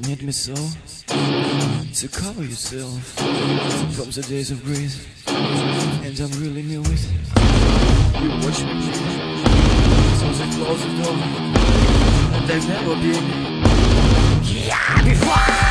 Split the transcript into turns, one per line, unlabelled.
need me so to cover yourself from the days of grace, and I'm really new it. You watch me so they close the door, and they've never been here before.